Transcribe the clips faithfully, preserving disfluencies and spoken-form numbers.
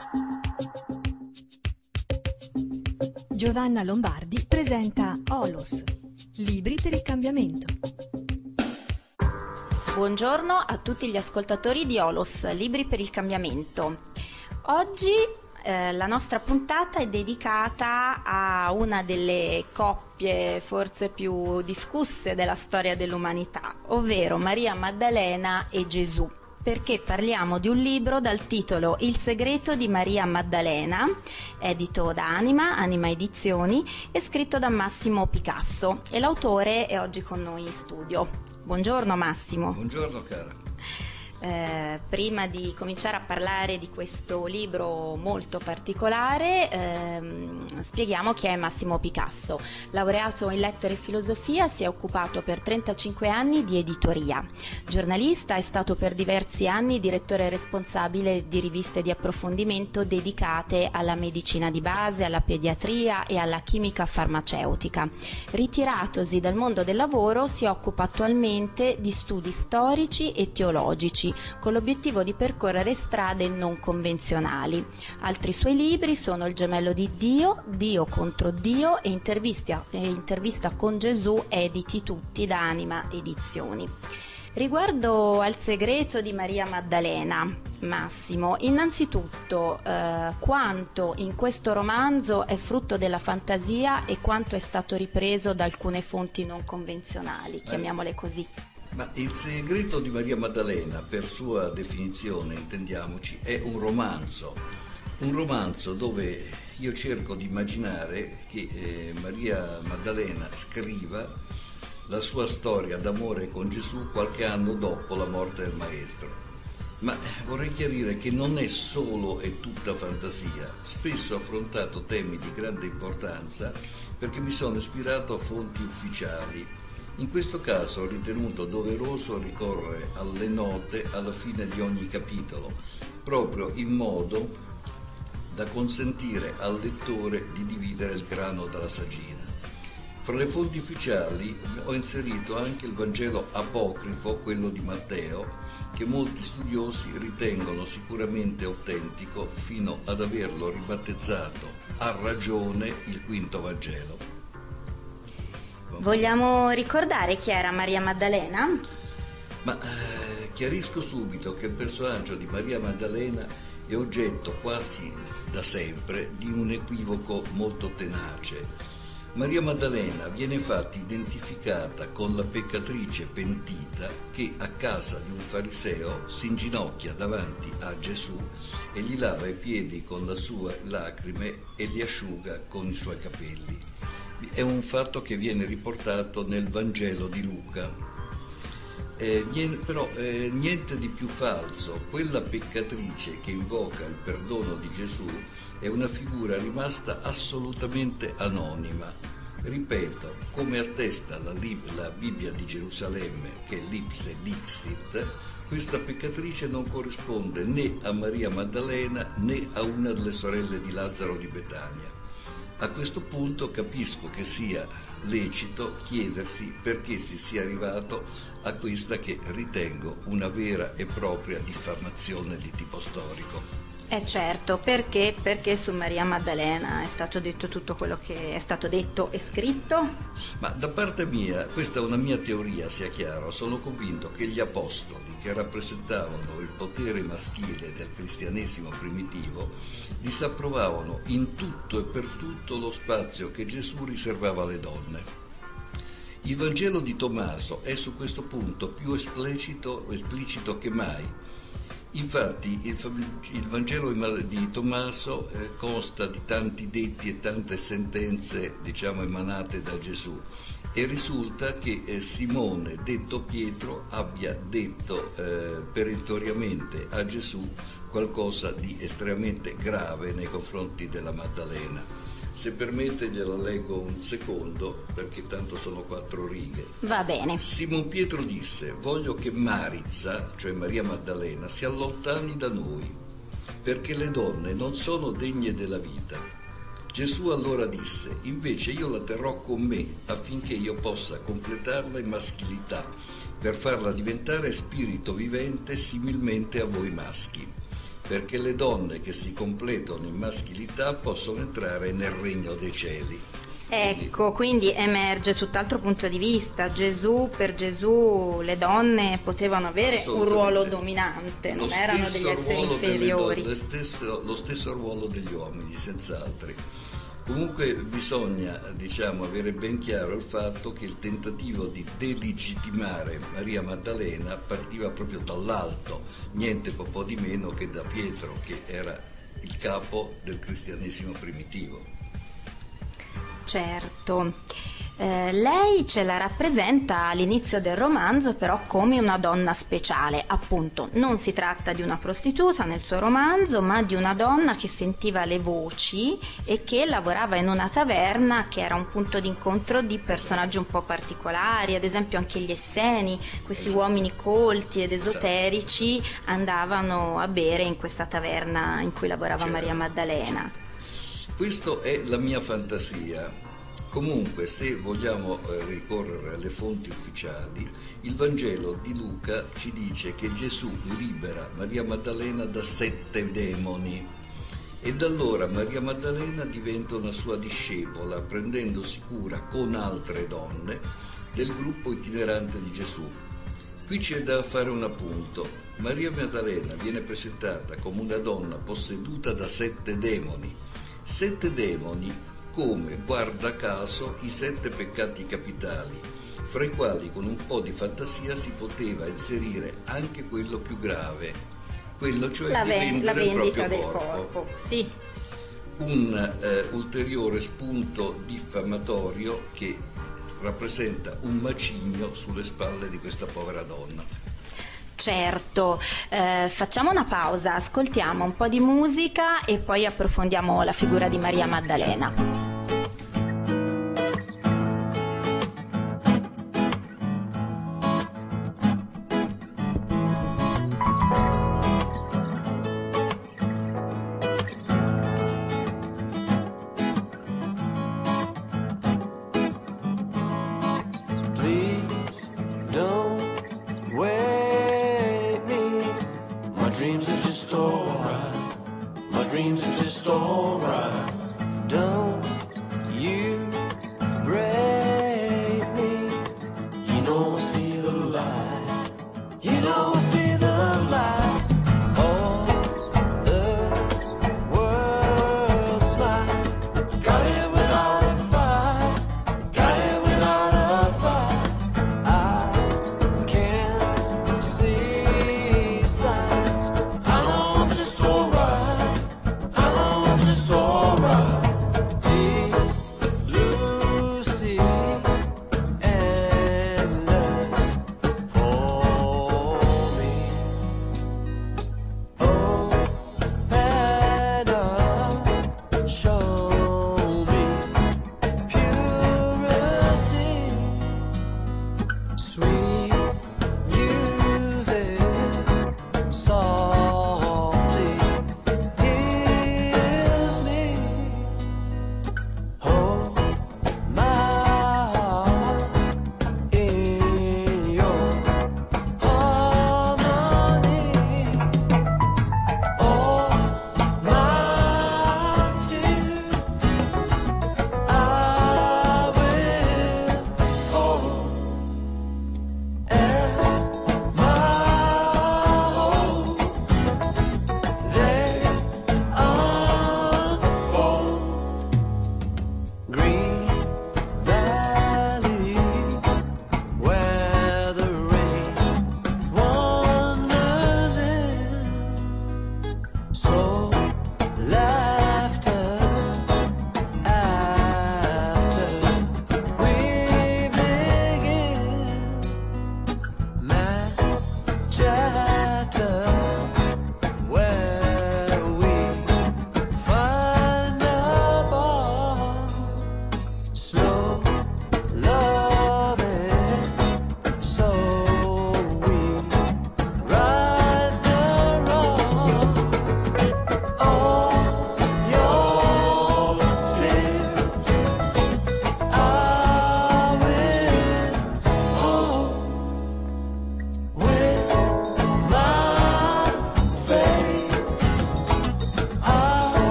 Giovanna Lombardi presenta Olos, libri per il cambiamento. Buongiorno a tutti gli ascoltatori di Olos, libri per il cambiamento. Oggi eh, la nostra puntata è dedicata a una delle coppie forse più discusse della storia dell'umanità, ovvero Maria Maddalena e Gesù. Perché parliamo di un libro dal titolo Il segreto di Maria Maddalena, edito da Anima, Anima Edizioni, e scritto da Massimo Picasso, e l'autore è oggi con noi in studio. Buongiorno Massimo. Buongiorno cara. Eh, prima di cominciare a parlare di questo libro molto particolare, ehm, spieghiamo chi è Massimo Picasso. Laureato in lettere e filosofia, si è occupato per trentacinque anni di editoria. Giornalista, è stato per diversi anni direttore responsabile di riviste di approfondimento dedicate alla medicina di base, alla pediatria e alla chimica farmaceutica. Ritiratosi dal mondo del lavoro, si occupa attualmente di studi storici e teologici, con l'obiettivo di percorrere strade non convenzionali. Altri suoi libri sono Il gemello di Dio, Dio contro Dio e Intervista, e intervista con Gesù, editi tutti da Anima Edizioni. Riguardo al segreto di Maria Maddalena, Massimo, innanzitutto eh, quanto in questo romanzo è frutto della fantasia e quanto è stato ripreso da alcune fonti non convenzionali, chiamiamole così. Ma il segreto di Maria Maddalena, per sua definizione, intendiamoci, è un romanzo. Un romanzo dove io cerco di immaginare che eh, Maria Maddalena scriva la sua storia d'amore con Gesù qualche anno dopo la morte del maestro. Ma vorrei chiarire che non è solo e tutta fantasia. Spesso ho affrontato temi di grande importanza perché mi sono ispirato a fonti ufficiali. In questo caso ho ritenuto doveroso ricorrere alle note alla fine di ogni capitolo, proprio in modo da consentire al lettore di dividere il grano dalla saggina. Fra le fonti ufficiali ho inserito anche il Vangelo apocrifo, quello di Matteo, che molti studiosi ritengono sicuramente autentico fino ad averlo ribattezzato a ragione il quinto Vangelo. Vogliamo ricordare chi era Maria Maddalena? Ma eh, chiarisco subito che il personaggio di Maria Maddalena è oggetto quasi da sempre di un equivoco molto tenace. Maria Maddalena viene infatti identificata con la peccatrice pentita che a casa di un fariseo si inginocchia davanti a Gesù e gli lava i piedi con le sue lacrime e li asciuga con i suoi capelli. È un fatto che viene riportato nel Vangelo di Luca. Eh, niente, però eh, niente di più falso. Quella peccatrice che invoca il perdono di Gesù è una figura rimasta assolutamente anonima. Ripeto, come attesta la, la Bibbia di Gerusalemme, che è l'Ipse Dixit, questa peccatrice non corrisponde né a Maria Maddalena né a una delle sorelle di Lazzaro di Betania. A questo punto capisco che sia lecito chiedersi perché si sia arrivato a questa che ritengo una vera e propria diffamazione di tipo storico. Eh certo, perché? Perché su Maria Maddalena è stato detto tutto quello che è stato detto e scritto? Ma da parte mia, questa è una mia teoria, sia chiaro, sono convinto che gli apostoli, che rappresentavano il potere maschile del cristianesimo primitivo, disapprovavano in tutto e per tutto lo spazio che Gesù riservava alle donne. Il Vangelo di Tommaso è su questo punto più esplicito, esplicito che mai. Infatti il, il Vangelo di Tommaso eh, consta di tanti detti e tante sentenze, diciamo, emanate da Gesù, e risulta che eh, Simone, detto Pietro, abbia detto eh, perentoriamente a Gesù qualcosa di estremamente grave nei confronti della Maddalena. Se permette glielo leggo un secondo, perché tanto sono quattro righe. Va bene. Simon Pietro disse: voglio che Marizza, cioè Maria Maddalena, si allontani da noi, perché le donne non sono degne della vita. Gesù allora disse: invece io la terrò con me, affinché io possa completarla in maschilità, per farla diventare spirito vivente similmente a voi maschi. perché le donne che si completano in maschilità possono entrare nel regno dei cieli. Ecco, quindi emerge tutt'altro punto di vista. Gesù, per Gesù le donne potevano avere un ruolo dominante, non erano degli esseri inferiori. Donne, lo, stesso, lo stesso ruolo degli uomini, senz'altro. Comunque bisogna, diciamo, avere ben chiaro il fatto che il tentativo di delegittimare Maria Maddalena partiva proprio dall'alto, niente po' di meno che da Pietro, che era il capo del cristianesimo primitivo. Certo. Eh, lei ce la rappresenta all'inizio del romanzo però come una donna speciale, appunto non si tratta di una prostituta nel suo romanzo, ma di una donna che sentiva le voci e che lavorava in una taverna che era un punto d'incontro di personaggi un po' particolari, ad esempio anche gli Esseni, questi esatto. uomini colti ed esoterici esatto. andavano a bere in questa taverna in cui lavorava certo. Maria Maddalena. Questa è la mia fantasia. Comunque, se vogliamo eh, ricorrere alle fonti ufficiali, il Vangelo di Luca ci dice che Gesù libera Maria Maddalena da sette demoni e da allora Maria Maddalena diventa una sua discepola, prendendosi cura con altre donne del gruppo itinerante di Gesù. Qui c'è da fare un appunto. Maria Maddalena viene presentata come una donna posseduta da sette demoni. Sette demoni come, guarda caso, i sette peccati capitali, fra i quali con un po' di fantasia si poteva inserire anche quello più grave, quello cioè la di ven- vendere la vendita il proprio del corpo. corpo. Sì. Un eh, ulteriore spunto diffamatorio che rappresenta un macigno sulle spalle di questa povera donna. Certo, eh, facciamo una pausa, ascoltiamo un po' di musica e poi approfondiamo la figura di Maria Maddalena.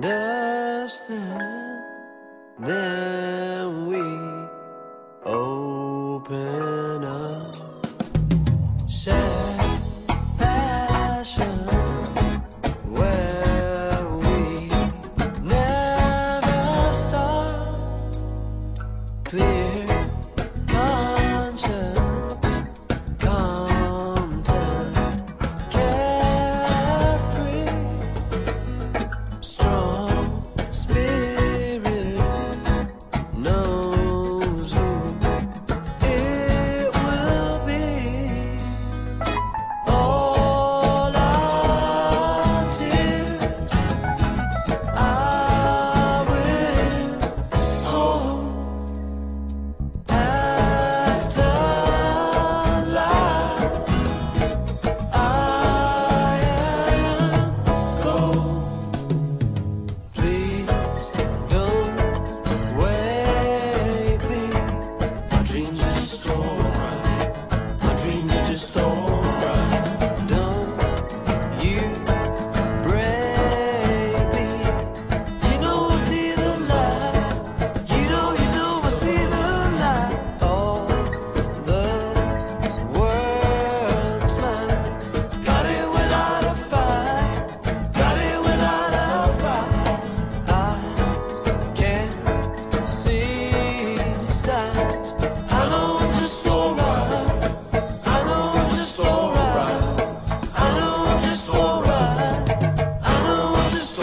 understand. Then we open up, share passion where we never stop. Clear conscience, content, carefree, strong spirit knows who it will be. All our tears I will hold after life. I am gold. Please don't wake me. My dreams are just alright. My dreams are just alright. Don't you break me. You know I see the light. You know, you know I see the light. All the world's mine. Got it without a fight. Got it without a fight. I can't see signs. I know I'm just alright. I know I'm just alright. I know I'm just alright. I know I'm just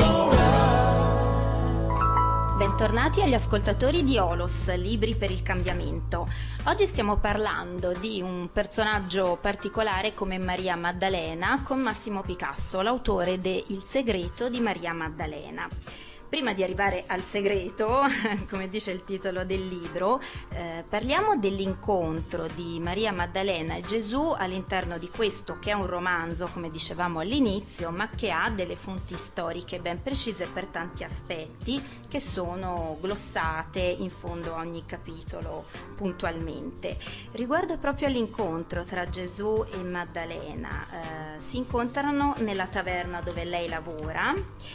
alright. Bentornati agli ascoltatori di Olos, Libri per il cambiamento. Oggi stiamo parlando di un personaggio particolare come Maria Maddalena con Massimo Picasso, l'autore de Il segreto di Maria Maddalena. Prima di arrivare al segreto, come dice il titolo del libro, eh, parliamo dell'incontro di Maria Maddalena e Gesù all'interno di questo che è un romanzo, come dicevamo all'inizio, ma che ha delle fonti storiche ben precise per tanti aspetti che sono glossate in fondo a ogni capitolo puntualmente. Riguardo proprio all'incontro tra Gesù e Maddalena, eh, si incontrano nella taverna dove lei lavora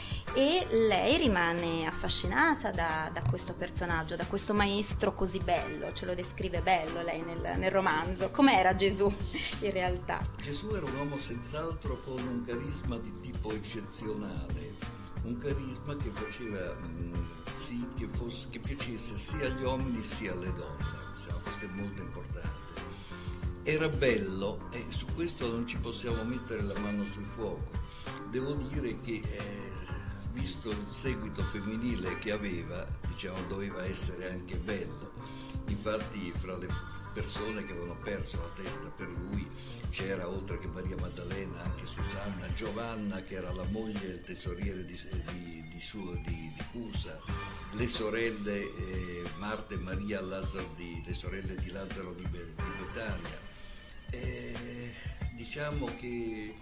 e lei rimane affascinata da, da questo personaggio, da questo maestro così bello, ce lo descrive bello lei nel, nel romanzo. Com'era Gesù in realtà? Gesù era un uomo senz'altro con un carisma di tipo eccezionale, un carisma che faceva mh, sì che, fosse, che piacesse sia agli uomini sia alle donne, diciamo, questo è molto importante. Era bello e su questo non ci possiamo mettere la mano sul fuoco. Devo dire che eh, visto il seguito femminile che aveva, diciamo, doveva essere anche bello. Infatti fra le persone che avevano perso la testa per lui c'era, oltre che Maria Maddalena, anche Susanna, Giovanna, che era la moglie del tesoriere di, di, di, suo, di, di Cusa, le sorelle eh, Marta e Maria Lazzaro di, le sorelle di Lazzaro di, Be, di Betania. Eh, diciamo che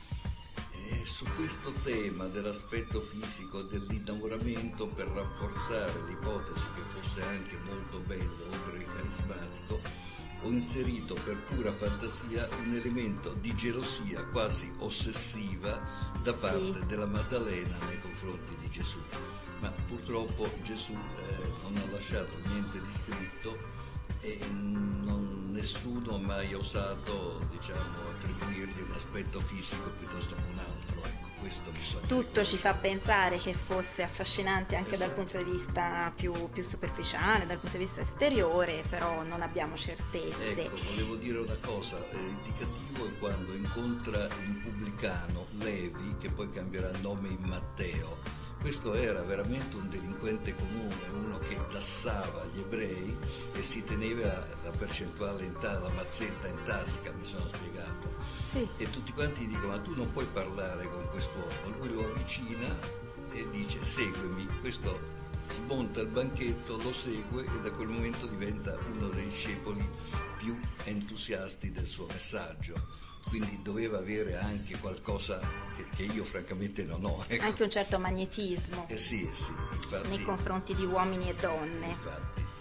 E su questo tema dell'aspetto fisico dell'innamoramento, per rafforzare l'ipotesi che fosse anche molto bello oltre che carismatico, ho inserito per pura fantasia un elemento di gelosia quasi ossessiva da parte sì. della Maddalena nei confronti di Gesù, ma purtroppo Gesù eh, non ha lasciato niente di scritto e non, nessuno ha mai osato, diciamo, attribuirgli un aspetto fisico piuttosto che un altro. Ecco, questo bisogna tutto riconoscere. Ci fa pensare che fosse affascinante anche esatto. dal punto di vista più, più superficiale, dal punto di vista esteriore, però non abbiamo certezze. Ecco, volevo dire una cosa, eh, indicativo è quando incontra un pubblicano, Levi, che poi cambierà il nome in Matteo. Questo era veramente un delinquente comune, uno che tassava gli ebrei e si teneva la percentuale in ta- la mazzetta in tasca, mi sono spiegato. Sì. E tutti quanti dicono: ma tu non puoi parlare con quest'uomo. Lui lo avvicina e dice: seguimi. Questo smonta il banchetto, lo segue e da quel momento diventa uno dei discepoli più entusiasti del suo messaggio. Quindi doveva avere anche qualcosa che, che io francamente non ho. Ecco. Anche un certo magnetismo eh sì, eh sì, infatti, nei confronti di uomini e donne. Infatti.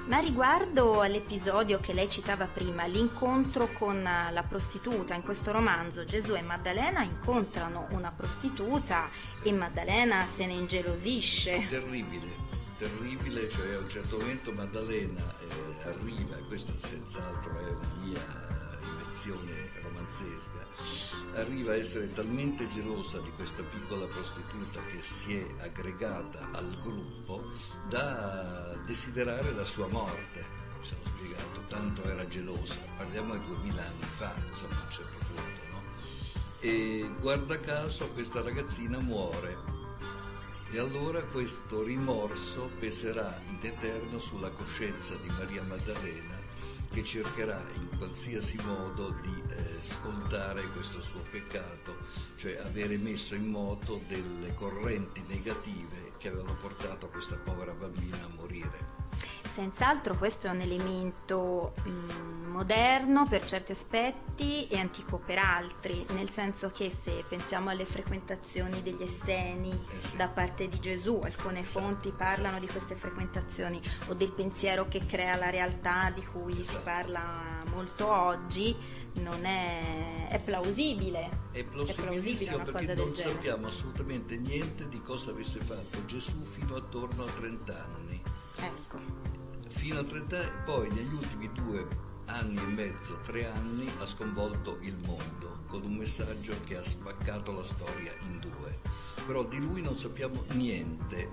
Ma riguardo all'episodio che lei citava prima, l'incontro con la prostituta, in questo romanzo Gesù e Maddalena incontrano una prostituta e Maddalena se ne ingelosisce. Terribile, terribile, cioè a un certo momento Maddalena eh, arriva, e questo senz'altro è una mia invenzione romanzesca, arriva a essere talmente gelosa di questa piccola prostituta che si è aggregata al gruppo da desiderare la sua morte. Mi sono spiegato, tanto era gelosa, parliamo di duemila anni fa, insomma, a un certo punto, no? E guarda caso questa ragazzina muore, e allora questo rimorso peserà in eterno sulla coscienza di Maria Maddalena, che cercherà in qualsiasi modo di eh, scontare questo suo peccato, cioè avere messo in moto delle correnti negative che avevano portato questa povera bambina a morire. Senz'altro questo è un elemento mh, moderno per certi aspetti e antico per altri, nel senso che se pensiamo alle frequentazioni degli Esseni eh sì. da parte di Gesù, alcune esatto, fonti parlano esatto. di queste frequentazioni o del pensiero che crea la realtà di cui esatto. si parla molto oggi, non è, è plausibile. È plausibilissimo una perché cosa non del genere. sappiamo assolutamente niente di cosa avesse fatto Gesù fino attorno a trenta anni. Ecco. Fino a trenta anni, poi negli ultimi due anni e mezzo, tre anni, ha sconvolto il mondo con un messaggio che ha spaccato la storia in due. Però di lui non sappiamo niente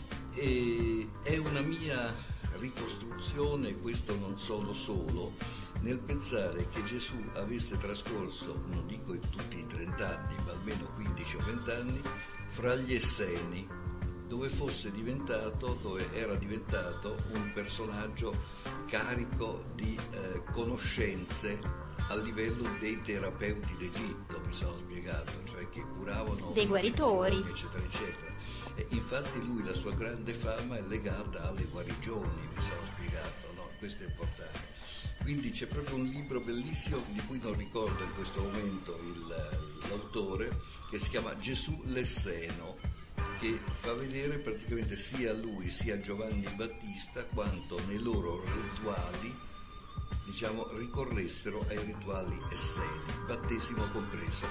e è una mia ricostruzione, questo non sono solo, nel pensare che Gesù avesse trascorso, non dico tutti i trenta anni, ma almeno quindici o venti anni, fra gli Esseni, dove fosse diventato, dove era diventato un personaggio carico di eh, conoscenze a livello dei terapeuti d'Egitto, mi sono spiegato, cioè che curavano dei guaritori, eccetera eccetera. E infatti lui, la sua grande fama è legata alle guarigioni, mi sono spiegato, no? Questo è importante. Quindi c'è proprio un libro bellissimo di cui non ricordo in questo momento il, l'autore, che si chiama Gesù l'Esseno, che fa vedere praticamente sia lui sia Giovanni Battista quanto nei loro rituali, diciamo, ricorressero ai rituali esseni, battesimo compreso.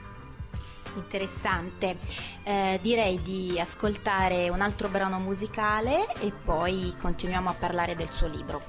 Interessante. Eh, direi di ascoltare un altro brano musicale e poi continuiamo a parlare del suo libro.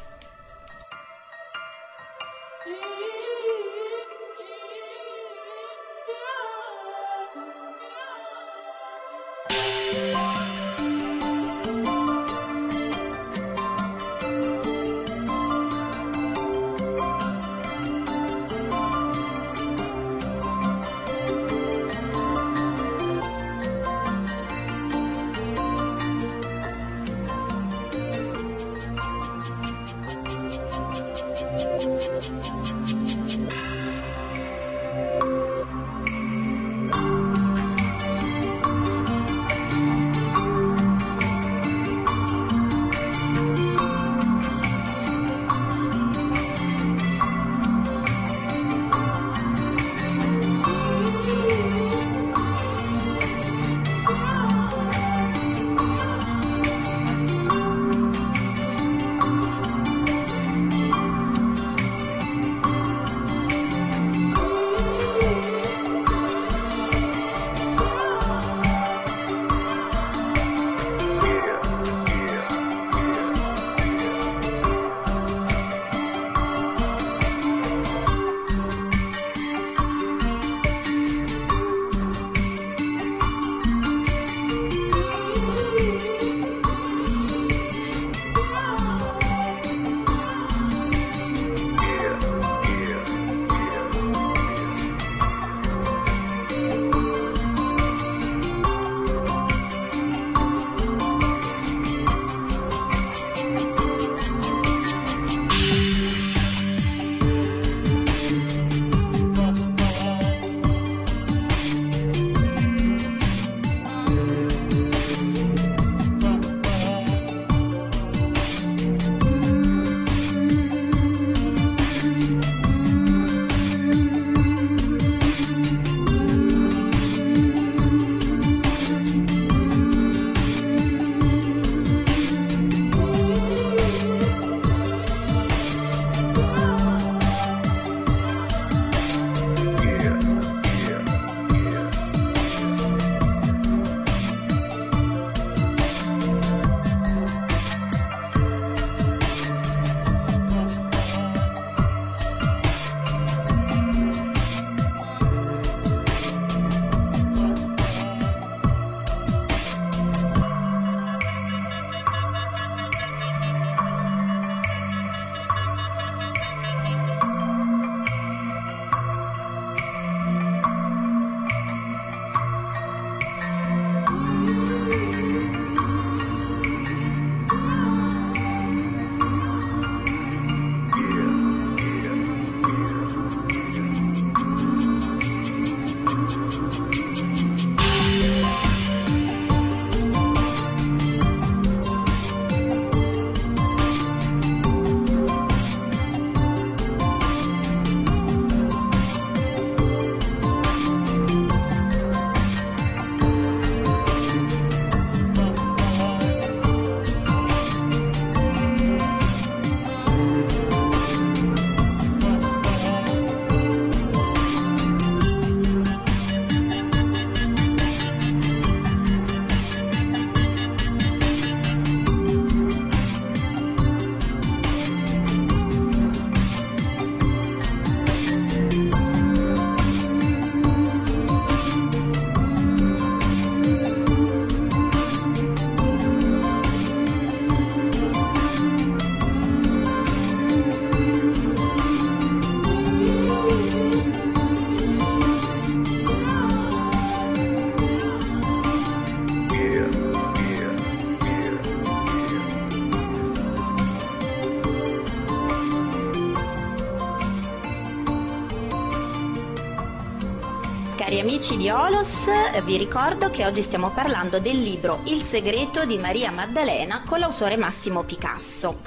cari amici di Olos, vi ricordo che oggi stiamo parlando del libro Il segreto di Maria Maddalena con l'autore Massimo Picasso.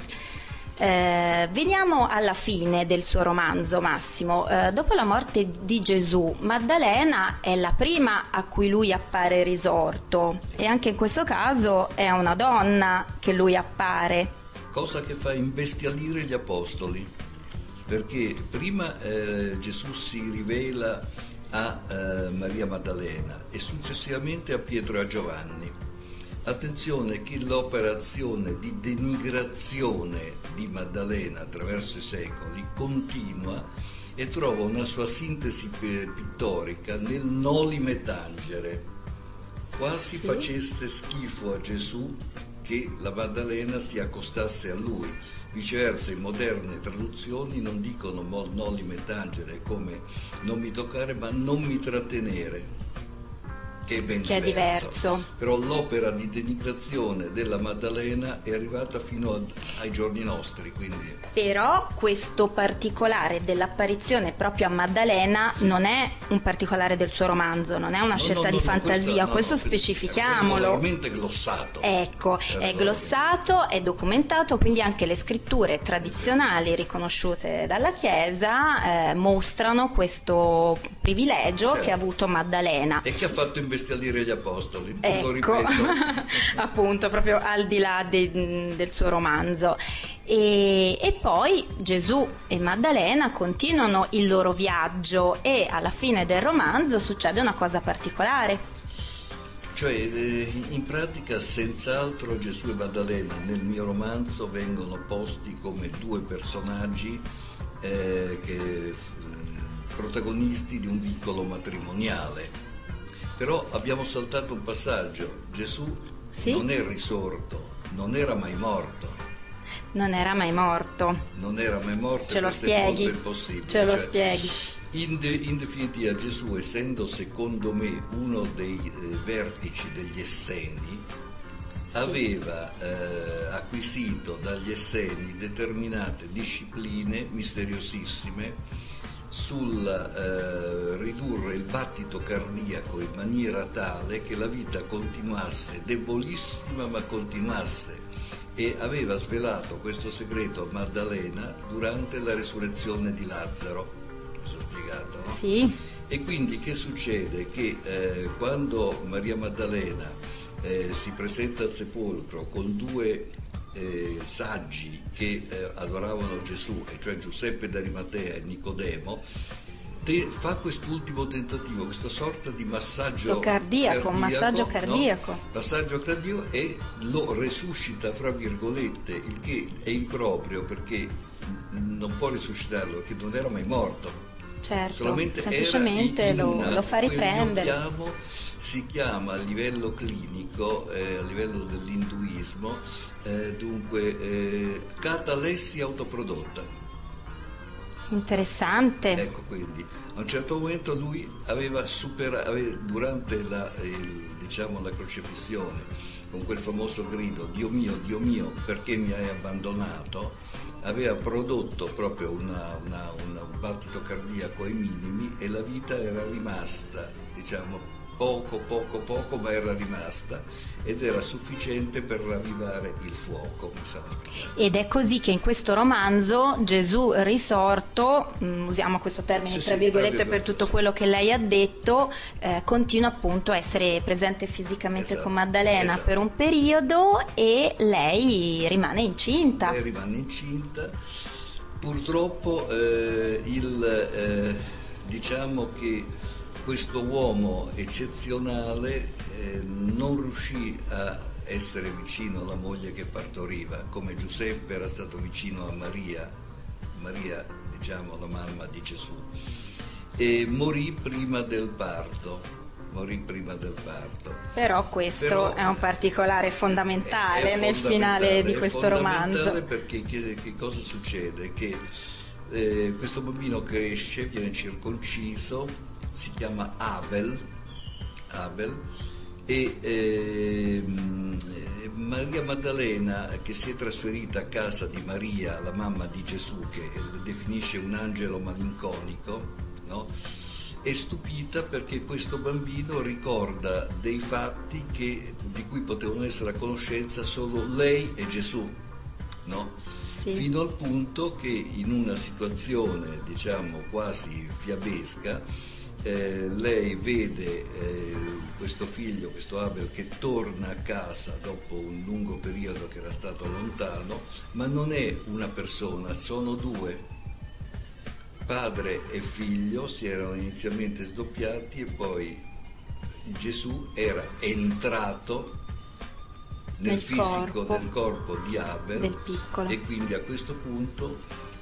Eh, veniamo alla fine del suo romanzo, Massimo. Eh, dopo la morte di Gesù, Maddalena è la prima a cui lui appare risorto, e anche in questo caso è una donna che lui appare. Cosa che fa imbestialire gli apostoli, perché prima eh, Gesù si rivela a eh, Maria Maddalena e successivamente a Pietro e a Giovanni. Attenzione che l'operazione di denigrazione di Maddalena attraverso i secoli continua e trova una sua sintesi pittorica nel noli me tangere. Quasi sì. Facesse schifo a Gesù che la Maddalena si accostasse a lui. Viceversa, in moderne traduzioni non dicono noli me tangere come non mi toccare, ma non mi trattenere, che è ben che diverso. È diverso. Però l'opera di denigrazione della Maddalena è arrivata fino a, ai giorni nostri, quindi... Però questo particolare dell'apparizione proprio a Maddalena sì. non è un particolare del suo romanzo, non è una no, scelta no, no, di no, fantasia, questo, no, questo no, specifichiamolo. È veramente glossato. Ecco, è glossato, è documentato, quindi anche le scritture tradizionali riconosciute dalla Chiesa eh, mostrano questo privilegio certo. che ha avuto Maddalena. E che ha fatto imbestialire gli apostoli, ecco. lo ripeto. Appunto, proprio al di là de, del suo romanzo. E, e poi Gesù e Maddalena continuano il loro viaggio e alla fine del romanzo succede una cosa particolare. Cioè, in pratica, senz'altro Gesù e Maddalena nel mio romanzo vengono posti come due personaggi eh, che, protagonisti di un vicolo matrimoniale. Però abbiamo saltato un passaggio. Gesù sì? non è risorto, non era mai morto. Non era mai morto. Non era mai morto. Ce lo spieghi? È impossibile. Ce lo cioè, spieghi. In, de, in definitiva, Gesù, essendo secondo me uno dei eh, vertici degli Esseni, sì. aveva eh, acquisito dagli Esseni determinate discipline misteriosissime sul eh, ridurre il battito cardiaco in maniera tale che la vita continuasse, debolissima ma continuasse, e aveva svelato questo segreto a Maddalena durante la resurrezione di Lazzaro. Mi sono spiegato, no? Sì. E quindi che succede? Che eh, quando Maria Maddalena eh, si presenta al sepolcro con due Eh, saggi che eh, adoravano Gesù, e cioè Giuseppe d'Arimatea e Nicodemo, te, fa quest'ultimo tentativo, questa sorta di massaggio cardiaco, cardiaco, massaggio cardiaco. No? Massaggio cardiaco, e lo resuscita fra virgolette, il che è improprio perché non può risuscitarlo, perché non era mai morto. Certo, solamente semplicemente era in lo, una, lo fa riprendere. Chiamo, si chiama a livello clinico, eh, a livello dell'induismo, eh, dunque eh, catalessi autoprodotta. Interessante. Ecco, quindi a un certo momento lui aveva superato, durante la, il, diciamo, la crocifissione, con quel famoso grido Dio mio, Dio mio, perché mi hai abbandonato, aveva prodotto proprio una, una, una, un battito cardiaco ai minimi, e la vita era rimasta, diciamo, poco, poco, poco, ma era rimasta, ed era sufficiente per ravvivare il fuoco. Ed è così che in questo romanzo Gesù risorto, mh, usiamo questo termine sì, tra virgolette sì, per tutto sì. quello che lei ha detto, eh, continua appunto a essere presente fisicamente esatto, con Maddalena esatto. per un periodo, e lei rimane incinta. Lei rimane incinta. Purtroppo eh, il, eh, diciamo che questo uomo eccezionale eh, non riuscì a essere vicino alla moglie che partoriva, come Giuseppe era stato vicino a Maria, Maria, diciamo, la mamma di Gesù, e morì prima del parto. morì prima del parto. Però questo Però è un particolare fondamentale, è, è nel fondamentale, finale di questo romanzo. Perché che, che cosa succede? Che eh, questo bambino cresce, viene circonciso, si chiama Abel, Abel e eh, Maria Maddalena, che si è trasferita a casa di Maria, la mamma di Gesù, che definisce un angelo malinconico, no? è stupita perché questo bambino ricorda dei fatti che, di cui potevano essere a conoscenza solo lei e Gesù, no? Sì. Fino al punto che in una situazione, diciamo, quasi fiabesca, eh, lei vede eh, questo figlio, questo Abel, che torna a casa dopo un lungo periodo che era stato lontano, ma non è una persona, sono due. Padre e figlio si erano inizialmente sdoppiati e poi Gesù era entrato nel, Nel fisico corpo del corpo di Abel del piccolo. e quindi a questo punto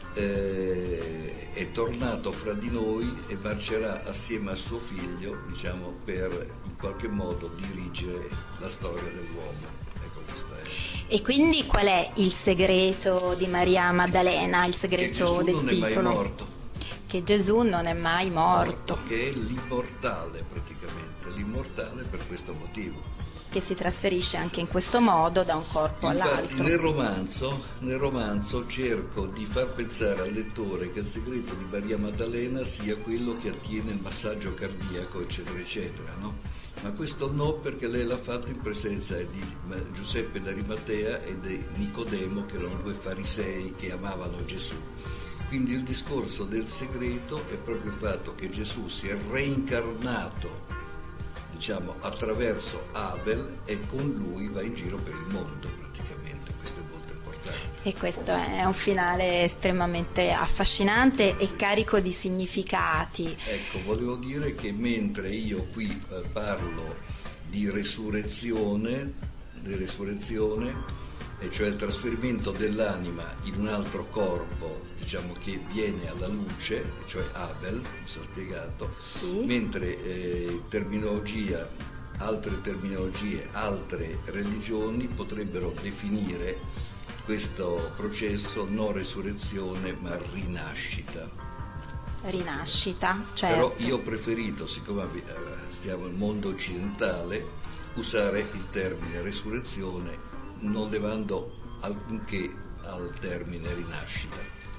eh, è tornato fra di noi e marcerà assieme a suo figlio, diciamo, per in qualche modo dirigere la storia dell'uomo. Ecco, questa è. E quindi qual è il segreto di Maria Maddalena, il Che segreto Gesù del non è titolo? mai morto. Che Gesù non è mai morto, Che è l'immortale praticamente, l'immortale per questo motivo. che si trasferisce anche in questo modo da un corpo Infatti all'altro. nel romanzo, nel romanzo cerco di far pensare al lettore che il segreto di Maria Maddalena sia quello che attiene il massaggio cardiaco, eccetera, eccetera, no? Ma questo no, perché lei l'ha fatto in presenza di Giuseppe d'Arimatea e di Nicodemo, che erano due farisei che amavano Gesù. Quindi il discorso del segreto è proprio il fatto che Gesù si è reincarnato, diciamo, attraverso Abel e con lui va in giro per il mondo praticamente. Questo è molto importante. E questo è un finale estremamente affascinante e Sì. carico di significati. Ecco, volevo dire che mentre io qui eh, parlo di resurrezione, di resurrezione, e cioè il trasferimento dell'anima in un altro corpo, diciamo, che viene alla luce, cioè Abel, mi sono spiegato, Sì. mentre eh, terminologia, altre terminologie, altre religioni potrebbero definire questo processo non resurrezione ma rinascita. Rinascita, certo. Però io ho preferito, siccome eh, stiamo nel mondo occidentale, usare il termine resurrezione non levando alcunché al termine rinascita.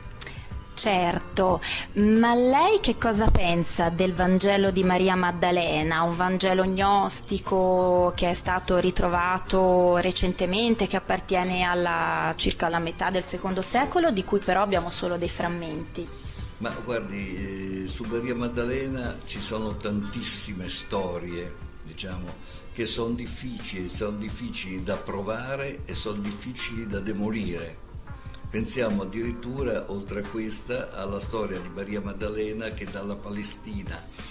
Certo, ma lei che cosa pensa del Vangelo di Maria Maddalena, un Vangelo gnostico che è stato ritrovato recentemente, che appartiene alla circa alla metà del secondo secolo, di cui però abbiamo solo dei frammenti? Ma guardi, eh, su Maria Maddalena ci sono tantissime storie, diciamo, che sono difficili, sono difficili da provare e sono difficili da demolire. Pensiamo addirittura, oltre a questa, alla storia di Maria Maddalena che dalla Palestina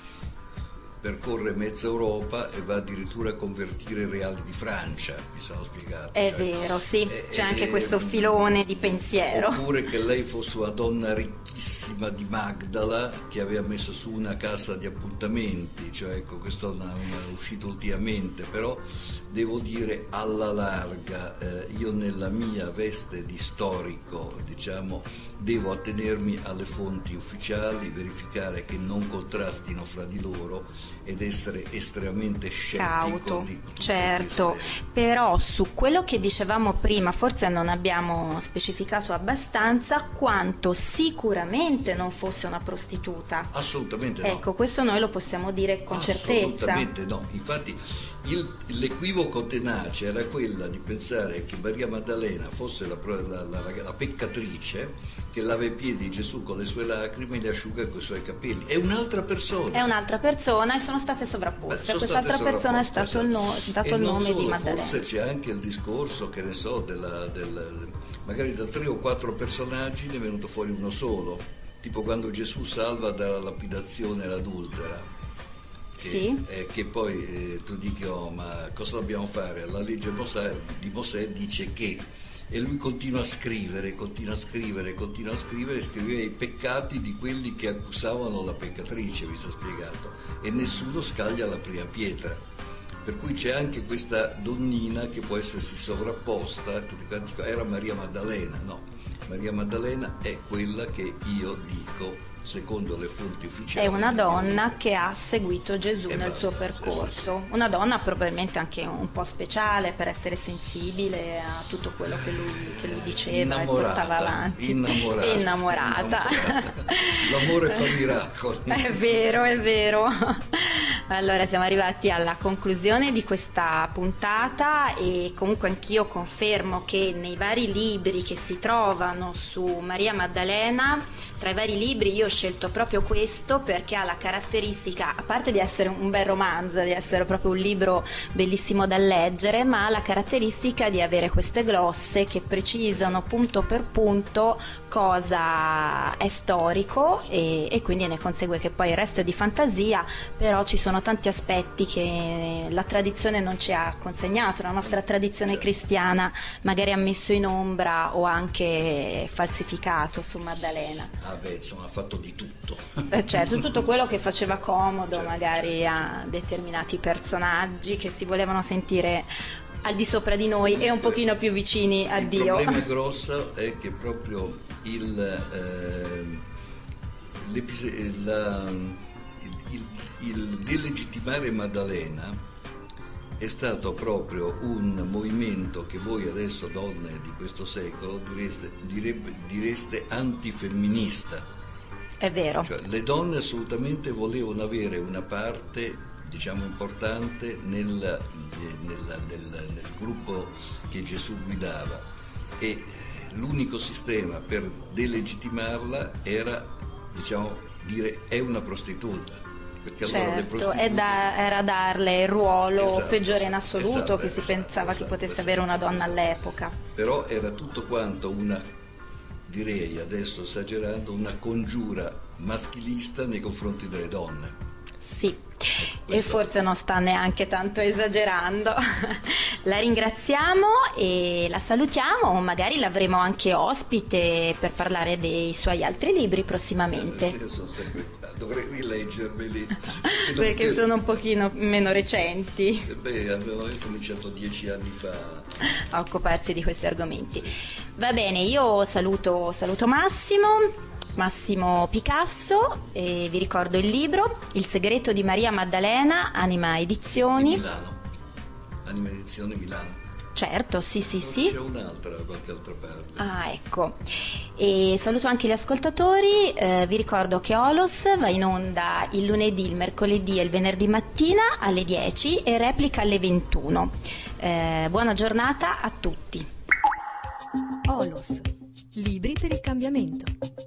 percorre mezza Europa e va addirittura a convertire i reali di Francia, mi sono spiegato. È cioè, vero, sì, eh, c'è anche eh, questo filone di pensiero. Oppure che lei fosse una donna ricchissima di Magdala che aveva messo su una casa di appuntamenti, cioè ecco, questo è una, una, è uscito ultimamente, però devo dire alla larga, eh, io nella mia veste di storico, diciamo, devo attenermi alle fonti ufficiali, verificare che non contrastino fra di loro ed essere estremamente scettico Cauto, di tutte certo, queste... però su quello che dicevamo prima forse non abbiamo specificato abbastanza quanto sicuramente non fosse una prostituta. Assolutamente no. Ecco, questo noi lo possiamo dire con certezza. Assolutamente no, infatti il, l'equivoco tenace era quella di pensare che Maria Maddalena fosse la, la, la, la peccatrice che lava i piedi di Gesù con le sue lacrime e li asciuga con i suoi capelli. È un'altra persona. È un'altra persona e sono state Beh, sovrapposte. sono Quest'altra state persona è sovrapposte, stato il, no- esatto. dato E il non nome solo, di Maddalena. forse c'è anche il discorso, che ne so, della, del, magari da tre o quattro personaggi ne è venuto fuori uno solo, tipo quando Gesù salva dalla lapidazione l'adultera. Che, Sì. eh, che poi eh, tu dici, oh, ma cosa dobbiamo fare? La legge Mosè, di Mosè dice che, e lui continua a scrivere, continua a scrivere, continua a scrivere, scriveva i peccati di quelli che accusavano la peccatrice, vi sono spiegato, e nessuno scaglia la prima pietra. Per cui c'è anche questa donnina che può essersi sovrapposta, tutti quanti, era Maria Maddalena, no? Maria Maddalena è quella che io dico secondo le fonti ufficiali. È una donna che ha seguito Gesù E nel basta, suo sì, percorso, sì, sì. una donna probabilmente anche un po' speciale per essere sensibile a tutto quello che lui, che lui diceva e portava avanti. Innamorata, Innamorata. innamorata. L'amore fa miracoli. È vero, è vero. Allora siamo arrivati alla conclusione di questa puntata e comunque anch'io confermo che nei vari libri che si trovano su Maria Maddalena, tra i vari libri io ho scelto proprio questo perché ha la caratteristica, a parte di essere un bel romanzo, di essere proprio un libro bellissimo da leggere, ma ha la caratteristica di avere queste glosse che precisano punto per punto cosa è storico e, e quindi ne consegue che poi il resto è di fantasia, però ci sono tanti aspetti che la tradizione non ci ha consegnato, la nostra tradizione cristiana magari ha messo in ombra o anche falsificato su Maddalena. Ah beh, insomma, ha fatto di tutto. Eh, certo, tutto quello che faceva comodo Certo, magari certo, a determinati personaggi che si volevano sentire al di sopra di noi e un pochino più vicini a Il Dio. problema grosso è che proprio il, eh, l'epis- la- il, il, il delegittimare Maddalena è stato proprio un movimento che voi adesso, donne di questo secolo, direste, direbbe, direste antifemminista. È vero. Cioè, le donne assolutamente volevano avere una parte, diciamo, importante nel, nel, nel, nel gruppo che Gesù guidava, e l'unico sistema per delegittimarla era, diciamo, dire è una prostituta. Perché allora le Certo, prostitute... e da- era darle il ruolo Esatto, peggiore in assoluto esatto, che si esatto, pensava esatto, che potesse esatto, avere una donna esatto. all'epoca. Però era tutto quanto una, direi adesso esagerando, una congiura maschilista nei confronti delle donne. Sì, e Questo- forse non sta neanche tanto esagerando. La ringraziamo e la salutiamo, magari l'avremo anche ospite per parlare dei suoi altri libri prossimamente, Io sono sempre qua, dovrei rileggermeli. perché sono un pochino meno recenti Eh Beh, avevo io cominciato dieci anni fa. a occuparsi di questi argomenti. Va bene, io saluto, saluto Massimo. Massimo Picasso, e vi ricordo il libro Il segreto di Maria Maddalena, Anima Di Edizioni. Milano. Anima Edizione Milano. Certo, sì, sì, Poi sì. c'è un'altra da qualche altra parte. Ah, ecco. E saluto anche gli ascoltatori. Eh, vi ricordo che Olos va in onda il lunedì, il mercoledì e il venerdì mattina alle dieci e replica alle ventuno. Eh, buona giornata a tutti. Olos, libri per il cambiamento.